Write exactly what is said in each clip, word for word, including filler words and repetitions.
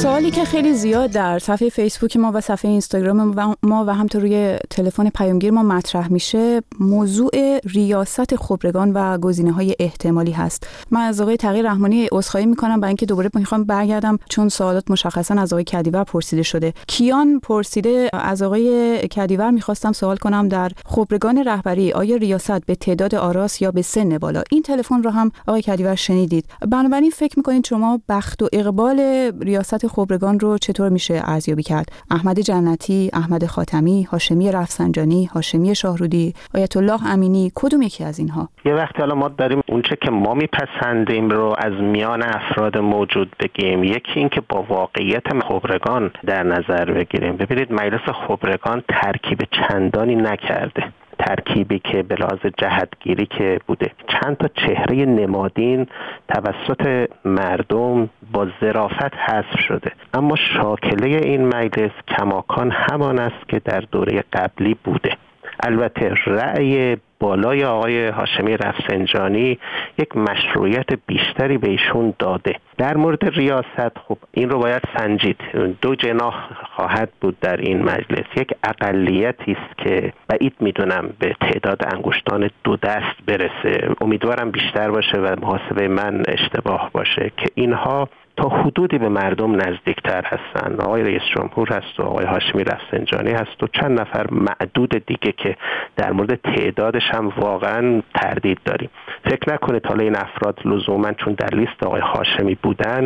سوالی که خیلی زیاد در صفحه فیسبوک ما و صفحه اینستاگرام ما و همینطور روی تلفن پیامگیر ما مطرح میشه موضوع ریاست خبرگان و گزینه‌های احتمالی هست. من از آقای تقی رحمانی عذرخواهی میکنم برای اینکه دوباره میخوام برگردم چون سوالات مشخصا از آقای کدیور پرسیده شده. کیان پرسیده از آقای کدیور میخواستم سوال کنم در خبرگان رهبری آیا ریاست به تعداد آراس یا به سن بالا؟ این تلفن رو هم آقای کدیور شنیدید. بنابراین فکر میکنید شما بخت و اقبال ریاست خبرگان رو چطور میشه ارزیابی کرد؟ احمد جنتی، احمد خاتمی، هاشمی رفسنجانی، هاشمی شاهرودی، آیت الله امینی، کدوم یکی از اینها؟ یه وقتی حالا ما داریم اونچه که ما میپسندیم رو از میان افراد موجود بگیم، یکی این که با واقعیت خبرگان در نظر بگیریم. ببینید مجلس خبرگان ترکیب چندانی نکرده، ترکیبی که به لحاظ جهتگیری که بوده، چند تا چهره نمادین توسط مردم با ظرافت حذف شده، اما شاکله این مجلس کماکان همان است که در دوره قبلی بوده. البته رأی بالای آقای هاشمی رفسنجانی یک مشروعیت بیشتری به ایشون داده. در مورد ریاست خب این رو باید سنجید. دو جناح خواهد بود در این مجلس. یک اقلیتی است که بعید میدونم به تعداد انگشتان دو دست برسه، امیدوارم بیشتر باشه و محاسبه من اشتباه باشه، که اینها تا حدودی به مردم نزدیکتر هستن. آقای رئیس جمهور هست و آقای هاشمی رفسنجانی هست و چند نفر معدود دیگه که در مورد تعدادش هم واقعا تردید داریم. فکر نکنید حالا این افراد لزوما چون در لیست آقای هاشمی بودن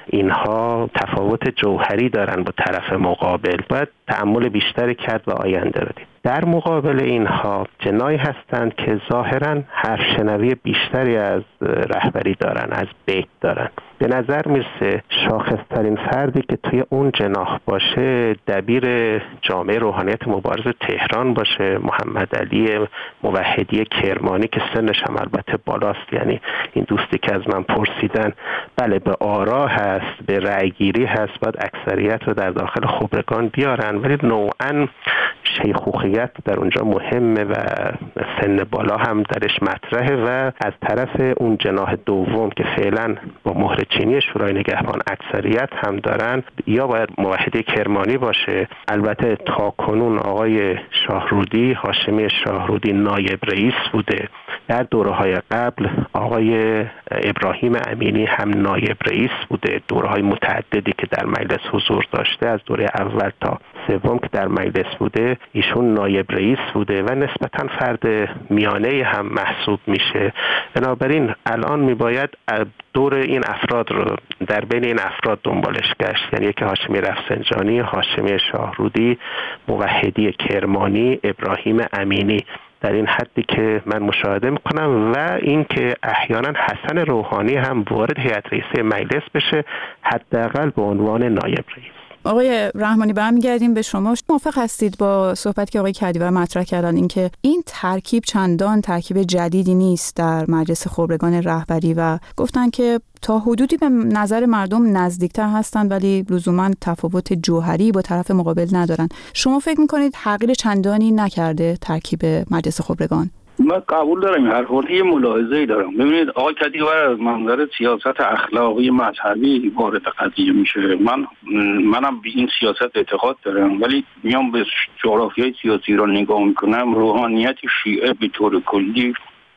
اینها تفاوت جوهری دارن با طرف مقابل. باید تأمل بیشتری کرد و آینده رو دید. در مقابل اینها جنایی هستند که ظاهراً حرفشنوی بیشتری از رهبری دارن، از بیت دارن. به نظر میرسه شاخصترین فردی که توی اون جناح باشه دبیر جامعه روحانیت مبارز تهران باشه، محمد علی موحدی کرمانی که سنش هم البته بالاست. یعنی این دوستی که از من پرسیدن، بله به آرا هست، به رأیگیری هست، باید اکثریت رو در داخل خبرگان بیارن، ولی نوعاً شیخوخیت در اونجا مهمه و سن بالا هم درش مطرحه و از طرف اون جناح دوم که فعلا با مهر چینی شورای نگهبان اکثریت هم دارن، یا باید موحدی کرمانی باشه. البته تا کنون آقای شاهرودی، هاشمی شاهرودی نایب رئیس بوده. در دوره‌های قبل آقای ابراهیم امینی هم نایب رئیس بوده، دوره‌های متعددی که در مجلس حضور داشته، از دوره اول تا سوم که در مجلس بوده ایشون نایب رئیس بوده و نسبتاً فرد میانه هم محسوب میشه. بنابراین الان میباید دور این افراد رو در بین این افراد دنبالش گشت، یعنی یکی هاشمی رفسنجانی، هاشمی شاهرودی، موحدی کرمانی، ابراهیم امینی، در این حدی که من مشاهده میکنم، و اینکه احیانا حسن روحانی هم وارد هیئت رئیسه مجلس بشه، حداقل به عنوان نایب رئیس. آقای رحمانی برمیگردیم به شما. موافق هستید با صحبتی که آقای کدیور مطرح کردن اینکه این ترکیب چندان ترکیب جدیدی نیست در مجلس خبرگان رهبری و گفتن که تا حدودی به نظر مردم نزدیکتر هستند ولی لزوما تفاوت جوهری با طرف مقابل ندارن؟ شما فکر میکنید تغییر چندانی نکرده ترکیب مجلس خبرگان؟ من قبول دارم هر حال یه ملاحظه‌ای دارم. ببینید آقای کدیور از منظر سیاست اخلاقی مذهبی وارد قضیه میشه. من منم به این سیاست اعتقاد دارم، ولی میام به جغرافیای سیاسی رو نگاه میکنم، روحانیت شیعه به طور کلی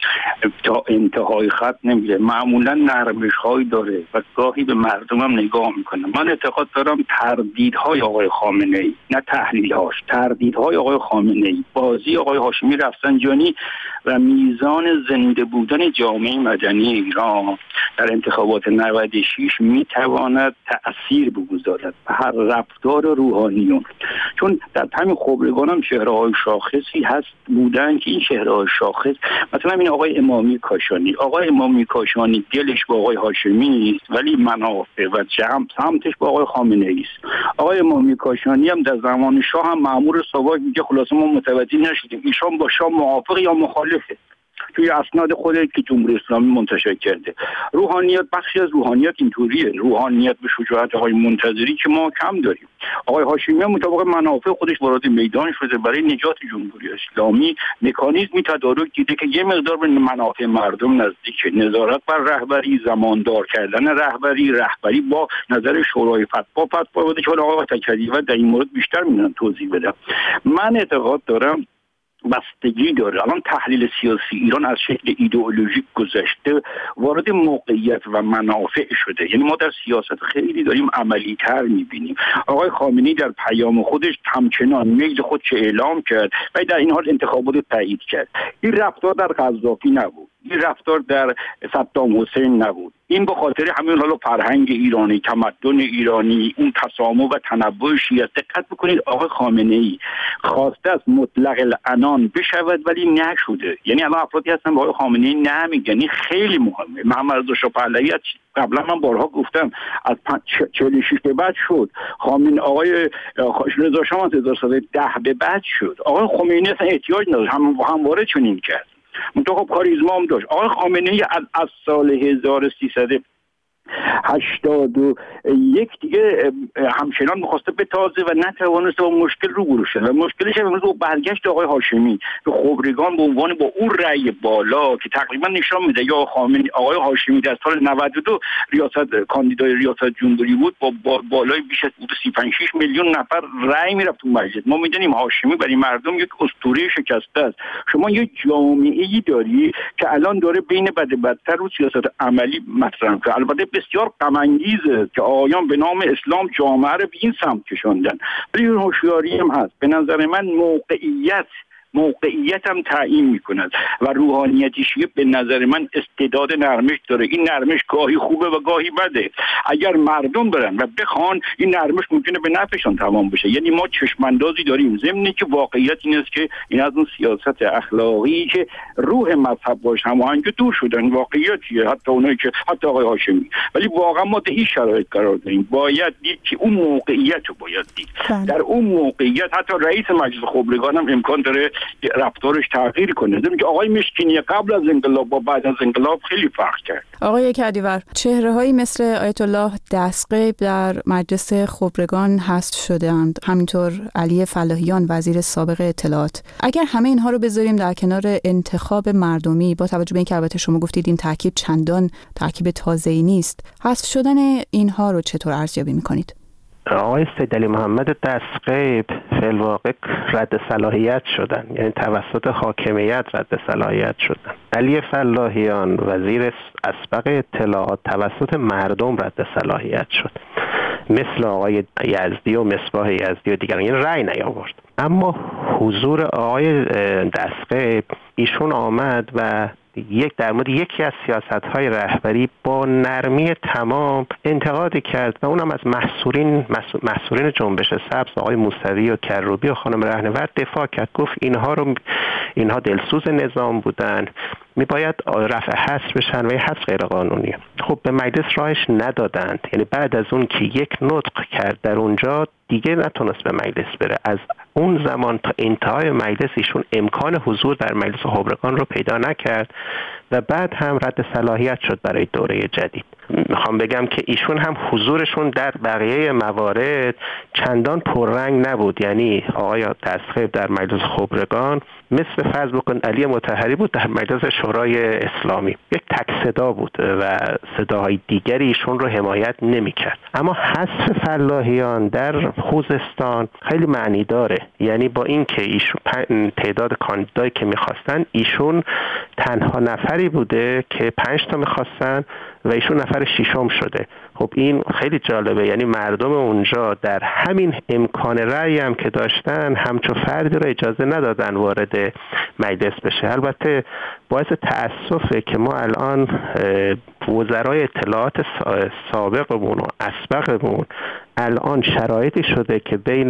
تا انتهای خط نمیره، معمولا نرمش‌هایی داره و گاهی به مردمم نگاه میکنه. من اعتقاد دارم تردیدهای آقای خامنه‌ای، نه تحلیل‌هاش، تردیدهای آقای خامنه‌ای، بازی آقای هاشمی رفسنجانی و میزان زنده بودن جامعه مدنی ایران در انتخابات نود و شش میتواند تأثیر بگذارد به هر رفتار روحانیون. چون در همین خبرگان هم چهره‌های شاخصی هست بودن که این چهره‌های شاخص، مثلا این آقای امامی کاشانی، آقای امامی کاشانی دلش با آقای هاشمی است ولی منافع و جمع سمتش با آقای خامنه‌ای است. آقای امامی کاشانی هم در زمان شاه هم مأمور ساواک میگه خلاصه ما متوجه نشدیم ایشان با شاه موافق یا مخالفه. توی اسناد خودش که جمهوری اسلامی منتشر کرده. روحانیت، بخشی از روحانیت اینطوریه، روحانیت به شجاعت آقای منتظری که ما کم داریم. آقای هاشمی مطابق منافع خودش وارد میدان شده برای نجات جمهوری اسلامی، مکانیزمی تدارک دیده که یه مقدار به منافع مردم نزدیکه، نظارت بر رهبری، زماندار کردن رهبری، رهبری با نظر شورای فتوا فتوا بده که آقای تکلیف در این مورد بیشتر میتونن توضیح بدم. من اعتقاد دارم بستگی داره. الان تحلیل سیاسی ایران از شکل ایدئولوژیک گذشته وارد موقعیت و منافع شده. یعنی ما در سیاست خیلی داریم عملی تر میبینیم. آقای خامنه‌ای در پیام خودش همچنان میل خودش اعلام کرد و در این حال انتخابات تایید کرد. این رفتار در قذافی نبود، این رفتار در صدام حسین نبود. این به خاطر همین حالا فرهنگ ایرانی، تمدن ایرانی، اون تسامح و تنوع شیعه. دقت بکنید آقای خامنه‌ای خواسته است مطلق العنان بشود ولی نشده. یعنی الان افرادی هستن به آقای خامنه‌ای نمیگن. این خیلی مهمه. محمد رضا شاه پهلوی قبلا من بارها گفتم از چهل و شش به بعد شد. خامنه‌ای آقای رضا شاه از هزار و سیصد و ده به بعد شد. آقای خمینی اصلا احتیاج نداشت، هم همواره چنین کرد. منتها خب کاریزما هم داشت. آقای خامنه‌ای از, از سال هزار و سیصد و هشتاد و یک دیگه همچنان می‌خواسته بتازه و نتوانسته با مشکل روبرو شد. و مشکلش امروز با برگشت آقای هاشمی به خبرگان به عنوان با اون رأی بالا که تقریبا نشان میده یا خامنه‌ای آقای هاشمی در سال نود و دو ریاست کاندیدای ریاست جمهوری بود با, با بالای بیش از سی و پنج شش میلیون نفر رأی میرفت تو مجلس. ما میدونیم هاشمی برای مردم یک اسطوره شکسته است. شما یک جامعه‌ای داری که الان داره بین بد بدتر رو سیاست عملی مطرح می‌کنه. البته بسیار غم انگیزه که آیان به نام اسلام جامعه رو به این سمت کشوندن. ولی هوشیاری هم هست. به نظر من موقعیت موقعیت هم تعیین میکند و روحانیتی شیعه به نظر من استعداد نرمش داره. این نرمش گاهی خوبه و گاهی بده. اگر مردم برن و بخوان این نرمش ممکنه به نفعشون تمام بشه. یعنی ما چشماندازی داریم، ضمن که واقعیت این است که این از اون سیاست اخلاقی که روح مذهب باش هماهنگ دور شدن. واقعیتیه، حتی اونایی که حتی آقای هاشمی. ولی واقعا ما در این شرایط قرار داریم. باید دید که اون موقعیت رو باید دید. در اون موقعیت حتی رئیس مجلس خبرگان هم امکان داره رفتارش تغییر کنه. دیدیم که آقای مشکینی قبل از انقلاب با بعد از انقلاب خیلی فرق کرد. آقای کدیور، چهره‌هایی مثل آیت الله دستغیب در مجلس خبرگان حذف شده‌اند، همینطور علی فلاحیان وزیر سابق اطلاعات. اگر همه اینها رو بذاریم در کنار انتخاب مردمی، با توجه به اینکه البته شما گفتید این ترکیب چندان ترکیب تازه‌ای نیست، حذف شدن اینها رو چطور ارزیابی می‌کنید؟ آقای سیدعلی محمد دستغیب فی الواقع رد صلاحیت شدن، یعنی توسط حاکمیت رد صلاحیت شدن. علی فلاحیان وزیر اسبق اطلاعات توسط مردم رد صلاحیت شد، مثل آقای یزدی و مصباح یزدی و دیگران، یعنی رأی نیاورد. اما حضور آقای دستغیب، ایشون آمد و یک در مورد یکی از سیاست‌های رهبری با نرمی تمام انتقاد کرد و اونم از محصورین محصورین جنبش سبز آقای موسوی و کروبی و خانم رهنورد دفاع کرد. گفت اینها رو اینها دلسوز نظام بودن، میباید رفع حظر بشن و این حظر غیر قانونیه. خب به مجلس راهش ندادند. یعنی بعد از اون که یک نطق کرد در اونجا دیگه نتونست به مجلس بره. از اون زمان تا انتهای مجلس ایشون امکان حضور در مجلس خبرگان رو پیدا نکرد و بعد هم رد صلاحیت شد برای دوره جدید. میخوام بگم که ایشون هم حضورشون در بقیه موارد چندان پررنگ نبود. یعنی آقای دستغیب در مجلس خبرگان مثل فرض بکن علی مطهری بود در مجلس شورای اسلامی، یک تک صدا بود و صداهای دیگری ایشون رو حمایت نمی‌کرد. اما حذف فلاحیان در خوزستان خیلی معنی داره. یعنی با اینکه ایشون تعداد کاندیدایی که می‌خواستن، ایشون تنها نفری بوده که پنج تا می‌خواستن و ایشون نفر ششم شده. خب این خیلی جالبه. یعنی مردم اونجا در همین امکان رأی هم که داشتن همچون فردی رو اجازه ندادن وارد مجلس بشه. البته باعث تأسفه که ما الان وزرای اطلاعات سابقمون و اسبقمون الان شرایطی شده که بین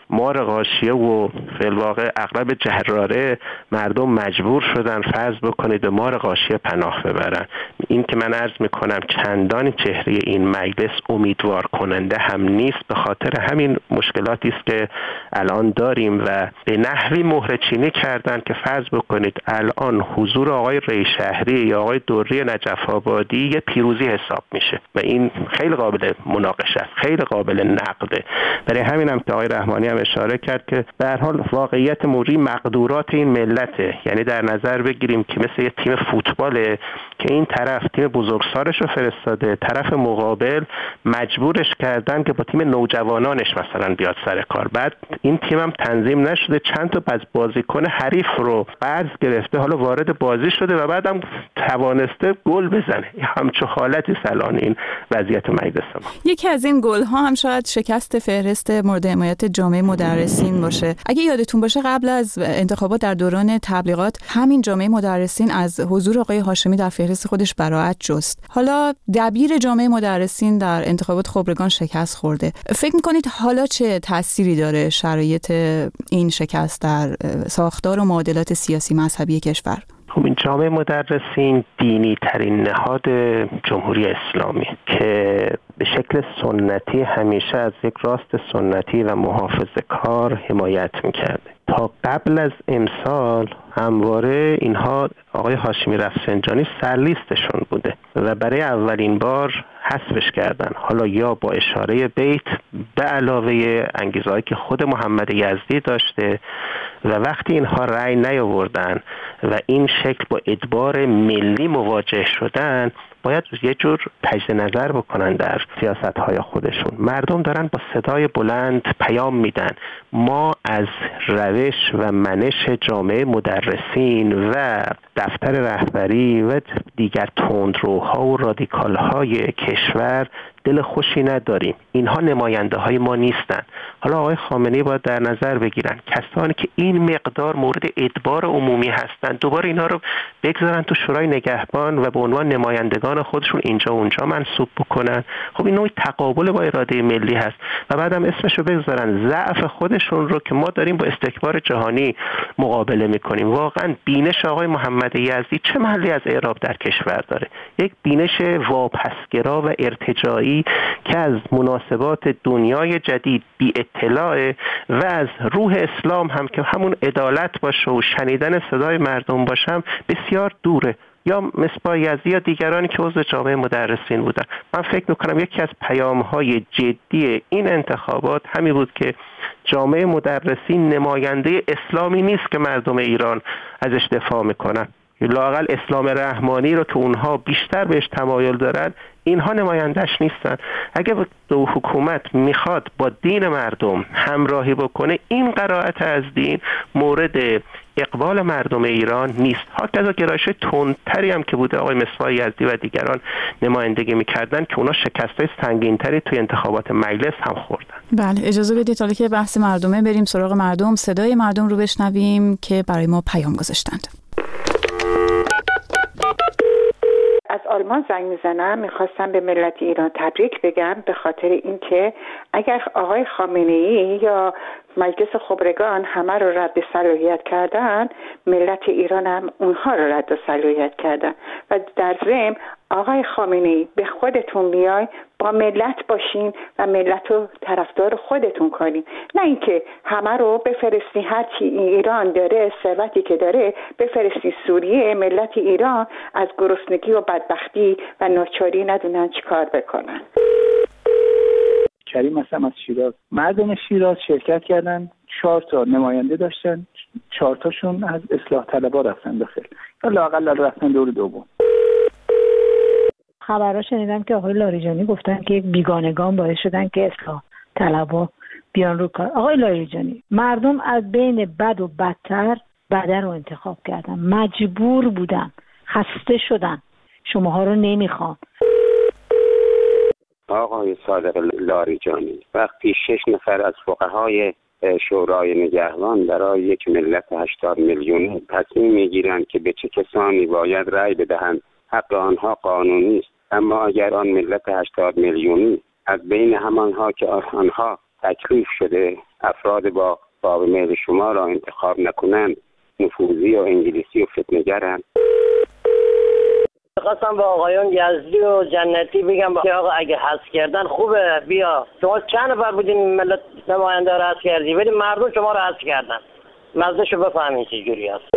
مار غاشیه و فی الواقع اغلب جراره مردم مجبور شدن فرض بکنید به مار غاشیه پناه ببرن. این که من عرض میکنم چندان چهره این مجلس امیدوار کننده هم نیست، به خاطر همین مشکلاتی است که الان داریم و به نحوی مهره چینی کردن که فرض بکنید الان حضور آقای ریشهری یا آقای دوری نجف آبادی یه پیروزی حساب میشه و این خیلی قابل مناقشه است، خیلی قابل نقده. برای همین هم که آقای رحمانی هم اشاره کرد که به هر حال واقعیت موجی مقدورات این ملته، یعنی در نظر بگیریم که مثل یه تیم فوتباله که این طرف تیم بزرگسالش رو فرستاده، طرف مقابل مجبورش کردن که با تیم نوجوانانش مثلا بیاد سر کار، بعد این تیم هم تنظیم نشده، چند تا از بازیکن حریف رو قرض گرفته، حالا وارد بازی شده و بعدم توانسته گل بزنه. همچون حالتی الان این وضعیت مجلس ما. یکی از این گل ها هم شاید شکست فهرست مورد حمایت جامعه مدرسین باشه. اگه یادتون باشه قبل از انتخابات در دوران تبلیغات همین جامعه مدرسین از حضور آقای هاشمی در فهرست خودش براءت جست. حالا دبیر جامعه مدرسین در انتخابات خبرگان شکست خورده. فکر می‌کنید حالا چه تأثیری داره شرایط این شکست در ساختار و معادلات سیاسی مذهبی کشور؟ خب این جامعه مدرسین دینی ترین نهاد جمهوری اسلامی که به شکل سنتی همیشه از یک راست سنتی و محافظه‌کار حمایت می‌کرده. تا قبل از امسال همواره اینها آقای هاشمی رفسنجانی سرلیستشون بوده و برای اولین بار حذفش کردن، حالا یا با اشاره بیت به علاوه انگیزه‌ای که خود محمد یزدی داشته و وقتی اینها رأی نیاوردن و این شکل با ادبار ملی مواجه شدن باید یه جور تجدید نظر بکنن در سیاست‌های خودشون. مردم دارن با صدای بلند پیام میدن ما از روش و منش جامعه مدرسین و دفتر رهبری و دیگر تندروها و رادیکال‌های کشور دل خوشی نداریم، اینها نماینده های ما نیستن. حالا آقای خامنه‌ای باید در نظر بگیرن کسانی که این مقدار مورد ادبار عمومی هستند دوباره اینها رو بگذارن تو شورای نگهبان و به عنوان نمایندگان خودشون اینجا اونجا منصوب بکنن. خب این نوع تقابل با اراده ملی هست و بعدم اسمشو بگذارن ضعف خودشون رو که ما داریم با استکبار جهانی مقابله میکنیم. واقعا بینش آقای محمد یزدی چه محلی از اعراب در کشور داره؟ یک بینش واپسگرا و ارتجاعی که از مناسبات دنیای جدید بی اطلاع و از روح اسلام هم که همون عدالت باشه و شنیدن صدای مردم باشم بسیار دوره. یا مصباح یزدی یا دیگرانی که عضو جامعه مدرسین بودن. من فکر میکنم یکی از پیام‌های جدی این انتخابات همین بود که جامعه مدرسین نماینده اسلامی نیست که مردم ایران ازش دفاع میکنن. لااقل اسلام رحمانی رو که اونها بیشتر بهش تمایل دارن اینها نمایندش نیستن. اگه دو حکومت میخواد با دین مردم همراهی بکنه این قرائت از دین مورد اقبال مردم ایران نیست. حتی گرایش تندتری هم که بوده آقای مصباح یزدی و دیگران نمایندگی میکردن که اونا شکستای سنگینتری توی انتخابات مجلس هم خوردن. بله اجازه بدید حالا که بحث مردمه بریم سراغ مردم، صدای مردم رو بشنویم که برای ما پیام گذاشتند. از آلمان زنگ میزنم، میخواستم به ملت ایران تبریک بگم به خاطر اینکه اگر آقای خامنه‌ای یا مجلس خبرگان همه رو رد صلاحیت کردن، ملت ایران هم اونها رو رد صلاحیت کردن و در ضمن آقای خامنه‌ای به خودتون میای با ملت باشین و ملت رو طرفدار خودتون کنین، نه اینکه همه رو بفرستی هر چی ایران داره ثروتی که داره بفرستی سوریه، ملت ایران از گرسنگی و بدبختی و ناچاری ندونن چیکار بکنن. کریم هستم از شیراز. مردم شیراز شرکت کردن، چهار تا نماینده داشتن، چهار تاشون از اصلاح طلبها رفتن داخل یا لااقل رفتن دور دوم. خبرها شنیدم که آقای لاریجانی گفتن که یک بیگانگان باعث شدن که اصلاح طلبها بیان رو کار. آقای لاریجانی، مردم از بین بد و بدتر بده رو انتخاب کردن، مجبور بودن، خسته شدن، شماها رو نمیخوان. آقای صادق لاریجانی، وقتی شش نفر از فقهای شورای نگهبان برای یک ملت هشتاد میلیونی تصمیم میگیرند که به چه کسانی باید رأی بدهند، حق آنها قانونی است، اما اگر آن ملت هشتاد میلیونی از بین همانها که آنها تکلیف شده افراد با باب میل شما را انتخاب نکنند نفوذی و انگلیسی و فتنه‌گرند. خواستم با آقایان یزدی و جنتی بگم که آقا اگه حذف کردن خوبه، بیا شما چند نفر بودین ملت نماینده را حذف کردی، ولی مردم شما را حذف کردن، مزدشو بفهمین چه جوری است.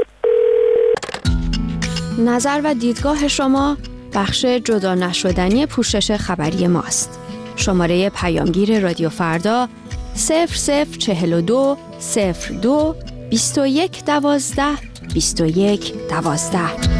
نظر و دیدگاه شما بخش جدا نشدنی پوشش خبری ماست. شماره پیامگیر رادیو فردا صفر صفر چهل و دو صفر دو بیست و یک دوازده بیست و یک دوازده.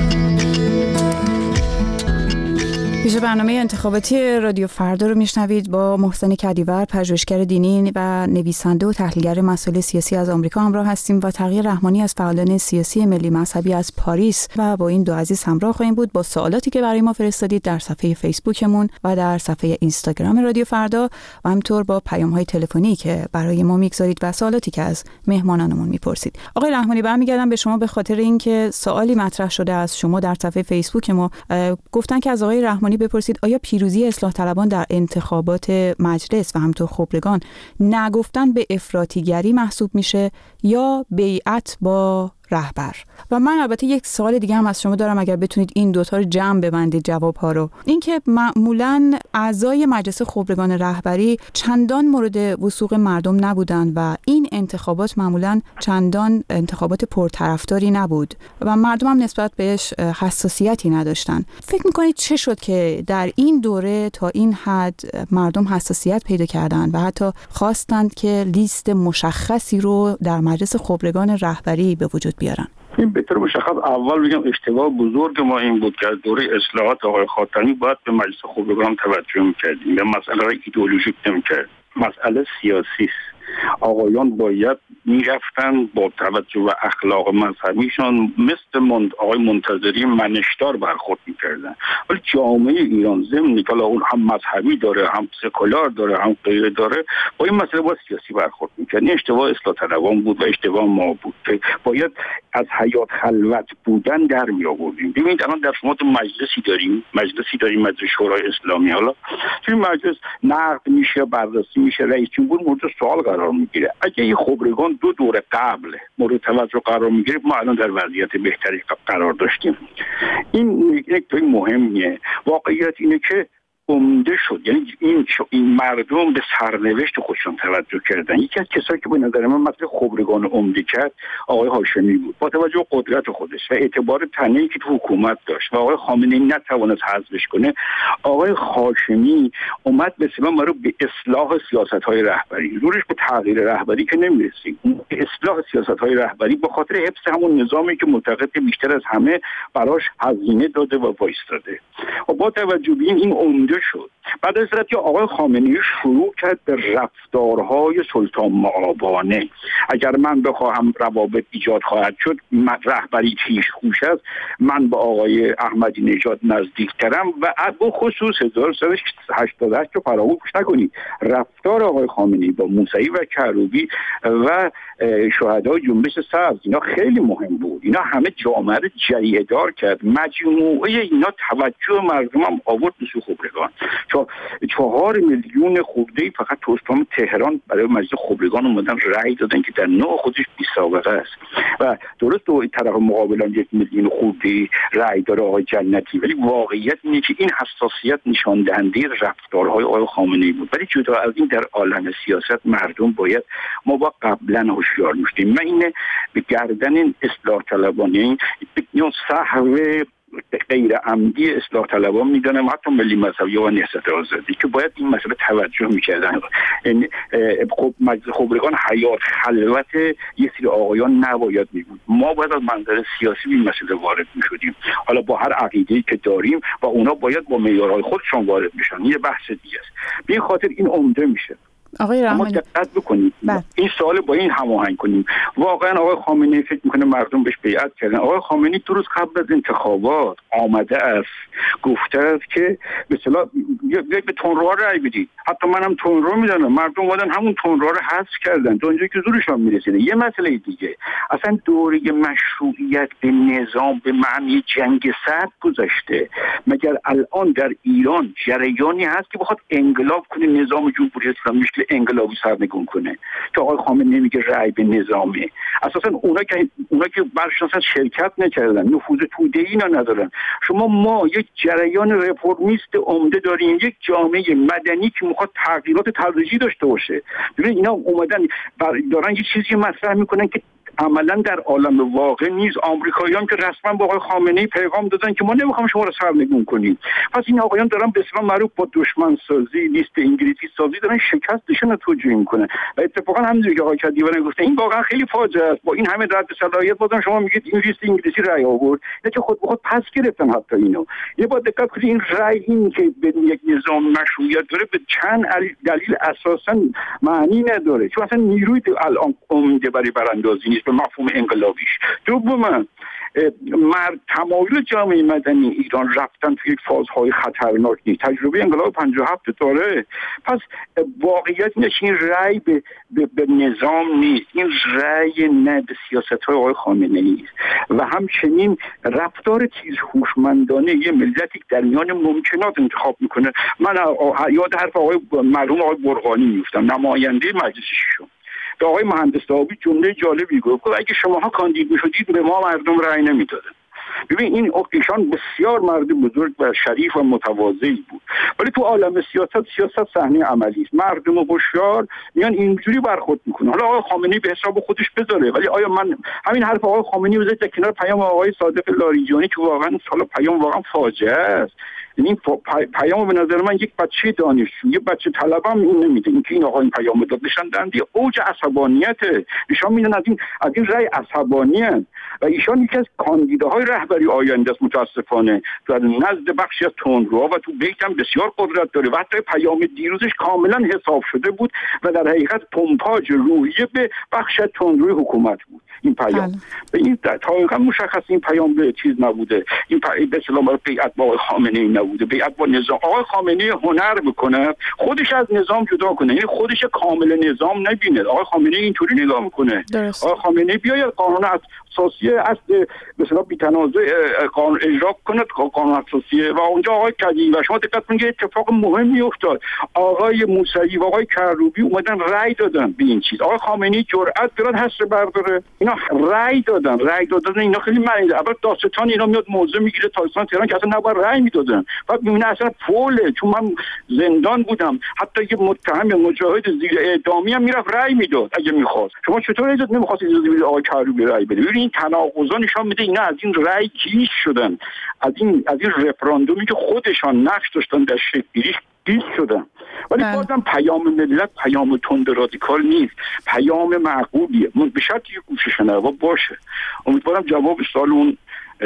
پیش برنامه انتخاباتی رادیو فردا رو میشنوید. با محسن کدیور، پژوهشگر دینی و نویسنده و تحلیلگر مسائل سیاسی از آمریکا همراه هستیم و تقی رحمانی از فعالان سیاسی ملی مذهبی از پاریس و با این دو عزیز همراه خواهیم بود با سوالاتی که برای ما فرستادید در صفحه فیسبوکمون و در صفحه اینستاگرام رادیو فردا و همینطور با پیام‌های تلفنی که برای ما میگذارید و سوالاتی که از مهمانانمون میپرسید. آقای رحمانی، برمیگردم به شما به خاطر اینکه سوالی مطرح شده از شما در صفحه فیسبوک ما. گفتن که از آقای رحمانی بپرسید آیا پیروزی اصلاح طلبان در انتخابات مجلس و همینطور خبرگان نگفتن به افراطیگری محسوب میشه یا بیعت با رهبر؟ و من البته یک سوال دیگه هم از شما دارم، اگر بتونید این دوتا رو جمع ببندید جوابها رو. اینکه معمولاً اعضای مجلس خبرگان رهبری چندان مورد وثوق مردم نبودن و این انتخابات معمولاً چندان انتخابات پرطرفداری نبود و مردم هم نسبت بهش حساسیتی نداشتن. فکر میکنید چه شد که در این دوره تا این حد مردم حساسیت پیدا کردن و حتی خواستند که لیست مشخصی رو در مجلس خبرگان رهبری به وجود بیارن؟ این به طور مشخص اول بگم اشتباه بزرگ ما این بود که از دوره اصلاحات آقای خاتمی باید به مجلس خبرگان توجه می‌کردیم. به مسئله ایدئولوژیک نمی‌کرد، مسئله سیاسی است. آقایان باید میرفتن با توجه به اخلاق مذهبیشان مثل من آقای منتظری منشدار برخورد میکردن. ولی جامعه ایران ضمن که اون هم مذهبی داره، هم سکولار داره، هم غیره داره، با این مسئله با سیاسی برخورد میکرد. این اشتباه اصلاح طلبان بود و اشتباه ما بود که باید از حیات خلوت بودن در می آوردیم. ببینید الان در شما تو مجلسی داریم، مجلسی داریم مجلس شورای اسلامی. حالا توی مجلس نقد میشه، بررسی میشه، رئیس جمهور مورد سوال قرار میگیره. اگه این خبرگان دو دوره قبل مورد توجه قرار میگیره ما الان در وضعیت بهتری قرار داشتیم. این یک نکته مهمیه. واقعیت اینه که عمده شد، یعنی این این مردم به سرنوشت خودشون توجه کردن. یکی از کسایی که به نظر من مثل خبرگان عمده کرد آقای هاشمی بود، با توجه به قدرت خودش و اعتبار تنهایی که تو حکومت داشت و آقای خامنه‌ای نتوانست حذفش کنه. آقای هاشمی اومد به اصطلاح ما رو به اصلاح سیاست‌های رهبری، زورش به تغییر رهبری که نمی‌رسید، به اصلاح سیاست‌های رهبری به خاطر حفظ همون نظامی که معتقد بیشتر از همه براش هزینه داده و وایستاده. و با توجه به این این عمده شد. بعد از اینکه آقای خامنه‌ای شروع کرد به رفتارهای سلطان مآبانه، اگر من بخواهم روابط ایجاد خواهد شد، رهبری کیش خوش است، من با آقای احمدی نژاد نزدیکترم و به خصوص هزار و سیصد و هشتاد و هشت رو فراموش نکنید. رفتار آقای خامنه‌ای با موسوی و کروبی و شهدای جنبش سبز اینا خیلی مهم بود. اینا همه جامعه رو جریه دار کرد. مجموعه اینا توجه مردم هم آورد به سو خبرگان. چهار میلیون خورده فقط تو استان تهران برای مجلس خبرگان اومدن رأی دادن که در نوع خودش بی سابقه است و درست دو طرف مقابلان یک میلیون خورده رأی داره آقای جنتی، ولی واقعیت اینه که این حساسیت نشان دهنده رفتارهای آقای خامنه‌ای بود. ولی جدا از این در عالم سیاست مردم باید ما با قبلا هوشیار میشدیم. من اینه به گردن اصلاح طلبانه این صحو غیر عمدی اصلاح طلبان میدونم، حتی ملی مذهبی و نهضت آزادی که باید این مسئله توجه میکردن. خب مجلس خبرگان حیات خلوت یه سری آقایان نباید میبود. ما باید از منظر سیاسی این مسئله وارد میشدیم، حالا با هر عقیده‌ای که داریم و اونا باید با معیارهای خودشون وارد بشن. یه بحث دیگه است. به این خاطر این عمده میشه. آقای رحمانی دقت بکنید این سوال با این هماهنگ کنیم. واقعا آقای خامنه‌ای فکر میکنه مردم بهش بیعت کردن؟ آقای خامنه‌ای دو روز قبل از انتخابات آمده است گفته است که به اصطلاح به تندرو رأی بدید. حتی منم تندرو میدونم، مردم اومدن همون تندرو رو حذف کردن تا اونجایی که زورشون میرسیده. یه مسئله دیگه، اصلا دوره مشروعیت به نظام به معنی جنگ سرد گذشته. مگر الان در ایران جریانی هست که بخواد انقلاب کنه نظام جمهوری اسلامی مثل انقلابی سرنگون کنه که آقای خامنه‌ای میگه رأی به نظامه. اساسا اونا که اونا که برشون اصلا شرکت نکردن، نفوذ توده‌ای اینا ندارن. شما ما یک جریان رفرمیست عمده داریم، یک جامعه مدنی که میخواد تغییرات تدریجی داشته باشه. ببین اینا اومدن دارن یه چیزی مطرح میکنن که عملا در عالم واقع نیست. آمریکایی‌ها که رسما با آقای خامنه‌ای پیغام دادن که ما نمیخوام شما رو سرنگون کنیم. پس این آقایان دارن به اصطلاح معروف با دشمن سازی، لیست انگلیسی سازی دارن شکستشون رو توجیه میکنن. و اتفاقا همونجوری که آقای کدیوان گفته این واقعا خیلی فاجعه است. با این همه رد صلاحیت بازم شما میگید این لیست انگلیسی رأی آورد، نه که خود به خود پس گرفتن حتی اینو. یه با دقت کنید این رأی این که به یک نظام مشروعیت داره به چند دلیل اساسا معنی نداره، چون اصلا نیروی الان عمده برای براندازی نیست به مفهوم انقلابیش. دوما مرد تمایل جامعه مدنی ایران رفتن توی یک فازهای خطرناک نیست. تجربه انقلاب پنجاه و هفت داره. پس واقعیت اینه که این رأی به, به, به نظام نیست، این رأی نه به سیاست‌های آقای خامنه‌ای است و همچنین رفتار تیز هوشمندانه یه ملتی در میان ممکنات انتخاب میکنه. من یاد حرف آقای مرحوم آقای برقانی میفتم، نماینده مجلس ششم، به آقای مهندس داوی جمله جالبی گفت که اگه شماها کاندید میشدید به ما مردم رأی نمیدادن. ببین این ایشان بسیار مرد بزرگ و شریف و متواضعی بود، ولی تو عالم سیاست سیاست صحنه عملی است. مردم هوشیار میان اینجوری برخورد میکنه. حالا آقای خامنه‌ای به حساب خودش بذاره، ولی آیا من همین حرف آقای خامنه‌ای بذارید در کنار پیام آقای صادق لاریجانی که واقعا حالا پیام واقعا فاجعه است. این پیام به نظر من یک بچه دانشجو، یک بچه طلبه هم این نمیده. اینکه این آقا این پیام داد نشان دهنده اوج عصبانیته. ایشان میدونن از این از این رأی عصبانیان و ایشان یکی از کاندیداهای رهبری آینده است متاسفانه. در نزد بخشی از تندروها و تو بیت هم بسیار قدرت داره و حتی پیام دیروزش کاملا حساب شده بود و در حقیقت پمپاژ روحیه به بخش از تندروی حکومت بود. این پیام به این دقیقاً مشخص این پیام به چیز نبوده. این به اصطلاح بیعت با آقای خامنه‌ای نبوده، بیعت با نظام. آقای خامنه‌ای هنر بکنه خودش از نظام جدا کنه، یعنی خودش کامل نظام نبینه. آقای خامنه‌ای اینطوری نگاه میکنه. آقای خامنه‌ای بیاید قانون اساسی اصل به اصطلاح بی‌تنازع قانون اجرا کنه، قانون اساسی و اونجا آقای کدی و شما دقت کنید اتفاق مهمی افتاد. آقای موسوی و آقای کروبی اومدن رأی دادن به این چیز. آقای خامنه‌ای جرأت دارن حسر برداره. اینا رأی دادن، رأی دادن اینا خیلی معنی داره. البته داستان اینا میاد موضوع میگیره تاکستان تهران که اصلا نباید رأی میدادن. بعد میبینه اصلا فوله، چون من زندان بودم حتی یه متهم مجاهد زیر اعدامی هم میرفت رأی میداد اگه میخواست. شما چطور اجازه نمیخواست اجازه بدید آقای کروبی رأی بده؟ ببین این تناقضا نشون میده اینا از این رأی کیش شدن، از این از این رفراندومی که خودشان نقش داشتن در شکل گیریش گیج شدن. ولی بله. بازم پیام ملت پیام تند رادیکال نیست، پیام معقولیه. من به شرطی که گوش شنوا باشه. امیدوارم جواب سوال اون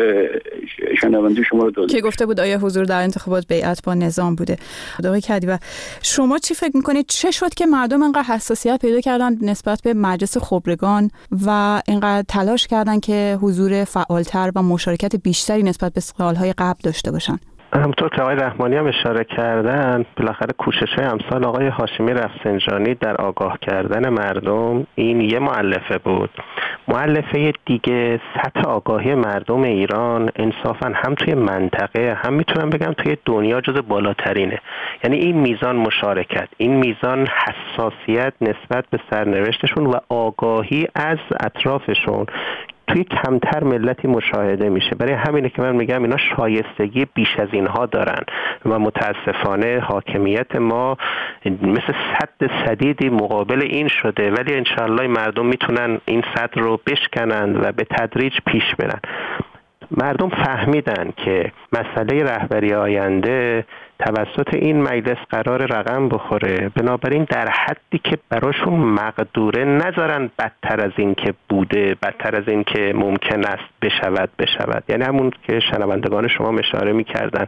شنونده شما رو داده که گفته بود آیا حضور در انتخابات بیعت با نظام بوده. آقای کدیور شما چی فکر میکنید چه شد که مردم انقدر حساسیت پیدا کردن نسبت به مجلس خبرگان و انقدر تلاش کردن که حضور فعالتر و مشارکت بیشتری نسبت به سالهای قبل داشته باشن؟ همونطور که آقای رحمانی هم اشاره کردن بالاخره کوشش‌های امثال آقای هاشمی رفسنجانی در آگاه کردن مردم این یه مؤلفه بود. مؤلفه دیگه سطح آگاهی مردم ایران انصافاً هم توی منطقه هم میتونم بگم توی دنیا جز بالاترینه. یعنی این میزان مشارکت، این میزان حساسیت نسبت به سرنوشتشون و آگاهی از اطرافشون توی کمتر ملتی مشاهده میشه. برای همینه که من میگم اینا شایستگی بیش از اینها دارن و متاسفانه حاکمیت ما مثل سد سدیدی مقابل این شده، ولی انشالله مردم میتونن این سد رو بشکنن و به تدریج پیش برن. مردم فهمیدن که مسئله رهبری آینده توسط این مجلس قرار رقم بخوره، بنابراین در حدی که براشون مقدوره نذارن بدتر از این که بوده، بدتر از این که ممکن است بشود بشود. یعنی همون که شنوندگان شما اشاره می‌کردن،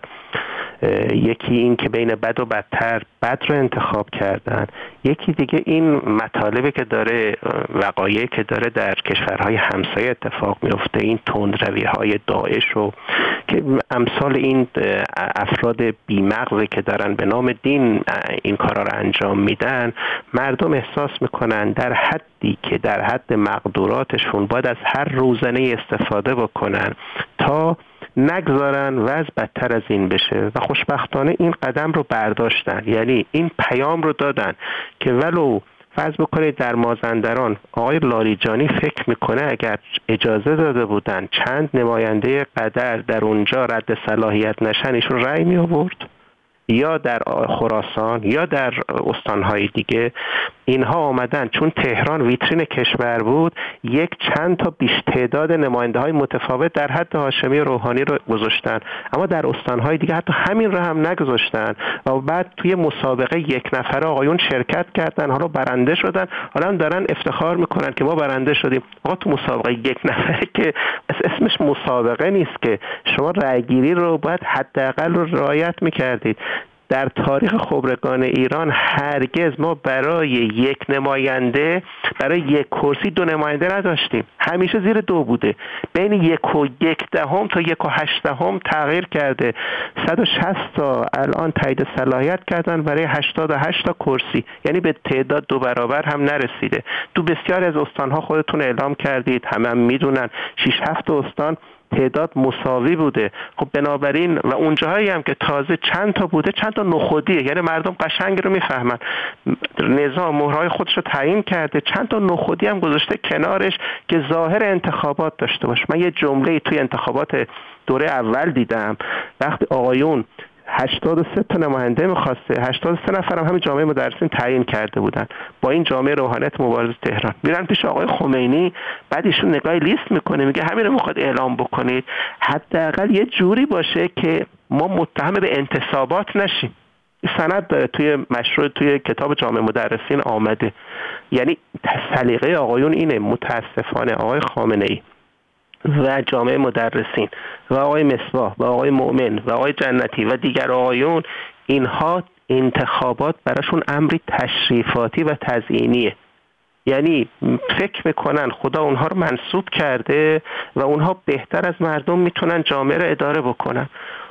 یکی این که بین بد و بدتر بد رو انتخاب کردن، یکی دیگه این مطالبی که داره، وقایعی که داره در کشورهای همسایه اتفاق میفته، این تندروی‌های داعش و که امثال این افراد بیمغزی که دارن به نام دین این کارا رو انجام میدن، مردم احساس میکنن در حدی که در حد مقدوراتشون باید از هر روزنه استفاده بکنن تا نگذارن وضع بدتر از این بشه و خوشبختانه این قدم رو برداشتن. یعنی این پیام رو دادن که ولو فرض بکنید در مازندران آقای لاریجانی فکر میکنه اگر اجازه داده بودن چند نماینده قدر در اونجا رد صلاحیت نشن ایشون رأی می آورد، یا در خراسان یا در استانهای دیگه اینها آمدن چون تهران ویترین کشور بود یک چند تا بیش تعداد نماینده های متفاوت در حد هاشمی روحانی رو گذاشتن، اما در استانهای دیگه حتی همین رو هم نگذاشتن و بعد توی مسابقه یک نفره آقایون شرکت کردن، حالا برنده شدن، حالا هم دارن افتخار میکنن که ما برنده شدیم. آقا تو مسابقه یک نفره که اسمش مسابقه نیست که، شما رأیگیری رو باید حداقل رو رعایت میکردید. در تاریخ خبرگان ایران هرگز ما برای یک نماینده برای یک کرسی دو نماینده نداشتیم، همیشه زیر دو بوده. بین یک و یک دهم تا یک و هشت دهم تغییر کرده. صد و شصت تا الان تایید صلاحیت کردن برای هشتاد و هشت تا کرسی، یعنی به تعداد دو برابر هم نرسیده. تو بسیاری از استانها خودتون اعلام کردید، همه هم میدونن شش هفت استان تعداد مساوی بوده. خب بنابراین و اونجاهایی هم که تازه چند تا بوده چند تا نخودیه، یعنی مردم قشنگ رو میفهمن، نظام مهرهای خودش رو تعیین کرده، چند تا نخودی هم گذاشته کنارش که ظاهر انتخابات داشته باشه. من یه جمله توی انتخابات دوره اول دیدم وقتی آقایون هشتاد و سه تا نماینده می‌خواسته، هشتاد و سه نفر هم همین جامعه مدرسین تعیین کرده بودن با این جامعه روحانیت مبارزه تهران. میرن پیش آقای خمینی، بعد ایشون نگاه لیست میکنه میگه همین رو میخواد اعلام بکنید، حداقل یه جوری باشه که ما متهم به انتصابات نشیم. سند داره توی مشروع توی کتاب جامعه مدرسین آمده. یعنی سلیقه آقایون اینه، متاسفانه آقای خامنه‌ای و جامعه مدرسین و آقای مصباح و آقای مؤمن و آقای جنتی و دیگر آقایون، اینها انتخابات براشون امری تشریفاتی و تزیینیه. یعنی فکر میکنن خدا اونها رو منصوب کرده و اونها بهتر از مردم میتونن جامعه رو اداره بکنن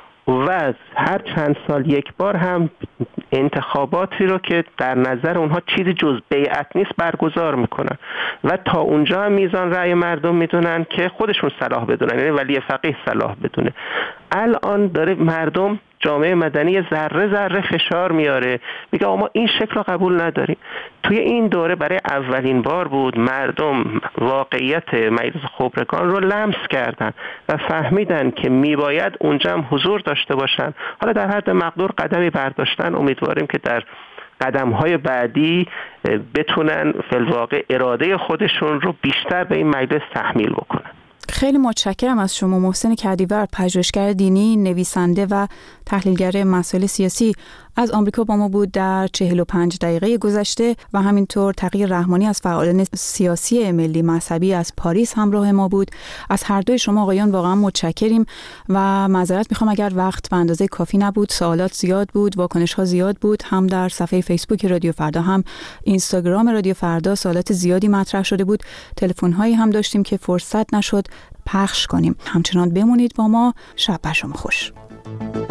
و هر چند سال یک بار هم انتخاباتی رو که در نظر اونها چیزی جز بیعت نیست برگزار میکنن و تا اونجا هم میزان رأی مردم میدونن که خودشون صلاح بدونن، یعنی ولی فقیه صلاح بدونه. الان داره مردم جامعه مدنی ذره ذره فشار میاره، میگه ما این شکل رو قبول نداریم. توی این دوره برای اولین بار بود مردم واقعیت مجلس خبرگان رو لمس کردن و فهمیدن که میباید اونجا هم حضور داشته باشن. حالا در حد مقدور قدمی برداشتن، امیدواریم که در قدم‌های بعدی بتونن فی‌الواقع اراده خودشون رو بیشتر به این مجلس تحمیل بکنن. خیلی متشکرم از شما محسن کدیور، پژوهشگر دینی، نویسنده و تحلیلگر مسائل سیاسی. از آمریکا با ما بود در چهل و پنج دقیقه گذشته و همینطور تقی رحمانی از فعالان سیاسی ملی مذهبی از پاریس همراه ما بود. از هر دوی شما آقایان واقعا متشکریم و معذرت میخوام اگر وقت به اندازه کافی نبود، سوالات زیاد بود، واکنش ها زیاد بود، هم در صفحه فیسبوک رادیو فردا هم اینستاگرام رادیو فردا سوالات زیادی مطرح شده بود، تلفن هایی هم داشتیم که فرصت نشد پخش کنیم. همچنان بمونید با ما. شب بر شما خوش.